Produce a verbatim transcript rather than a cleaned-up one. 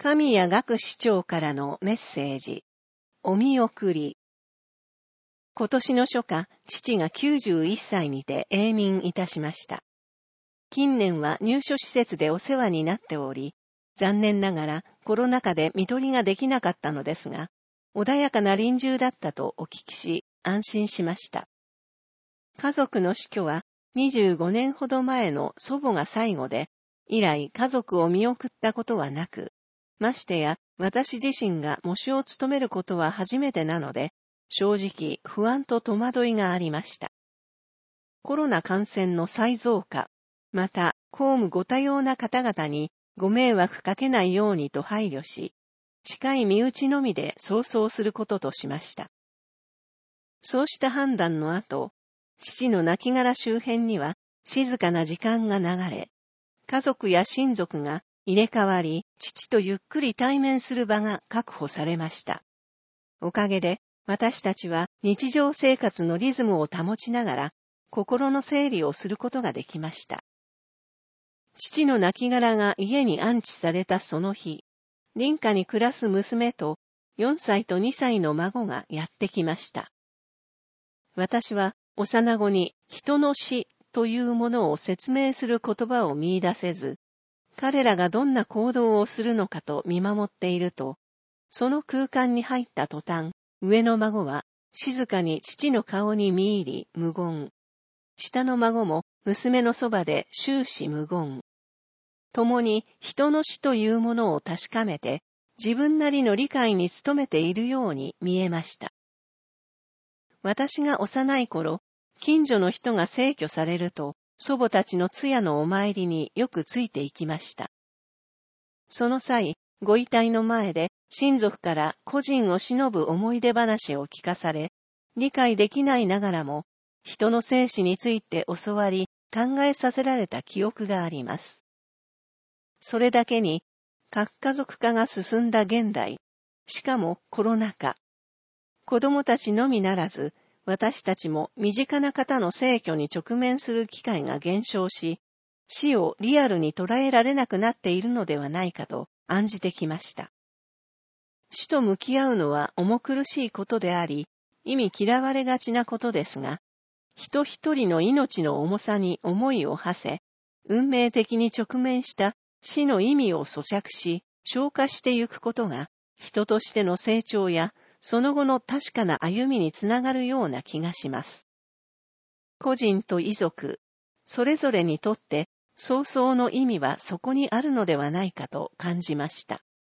神谷学士長からのメッセージ。お見送り。今年の初夏、父がきゅうじゅういっさいにて永眠いたしました。近年は入所施設でお世話になっており、残念ながらコロナ禍で看取りができなかったのですが、穏やかな臨終だったとお聞きし、安心しました。家族の死去はにじゅうごねんほど前の祖母が最後で、以来家族を見送ったことはなく、ましてや私自身が喪主を務めることは初めてなので、正直不安と戸惑いがありました。コロナ感染の再増加、また公務ご多様な方々にご迷惑かけないようにと配慮し、近い身内のみで葬送することとしました。そうした判断の後、父の亡骸周辺には静かな時間が流れ、家族や親族が入れ替わり、父とゆっくり対面する場が確保されました。おかげで、私たちは日常生活のリズムを保ちながら、心の整理をすることができました。父の亡骸が家に安置されたその日、隣家に暮らす娘とよんさいとにさいの孫がやってきました。私は幼子に人の死というものを説明する言葉を見出せず、彼らがどんな行動をするのかと見守っていると、その空間に入った途端、上の孫は静かに父の顔に見入り無言。下の孫も娘のそばで終始無言。共に人の死というものを確かめて、自分なりの理解に努めているように見えました。私が幼い頃、近所の人が逝去されると、祖母たちの通夜のお参りによくついて行きました。その際、ご遺体の前で親族から故人を偲ぶ思い出話を聞かされ、理解できないながらも、人の生死について教わり、考えさせられた記憶があります。それだけに、核家族化が進んだ現代、しかもコロナ禍、子供たちのみならず、私たちも身近な方の逝去に直面する機会が減少し、死をリアルに捉えられなくなっているのではないかと案じてきました。死と向き合うのは重苦しいことであり、意味嫌われがちなことですが、人一人の命の重さに思いを馳せ、運命的に直面した死の意味を咀嚼し、消化してゆくことが、人としての成長や、その後の確かな歩みにつながるような気がします。個人と遺族、それぞれにとって、葬送の意味はそこにあるのではないかと感じました。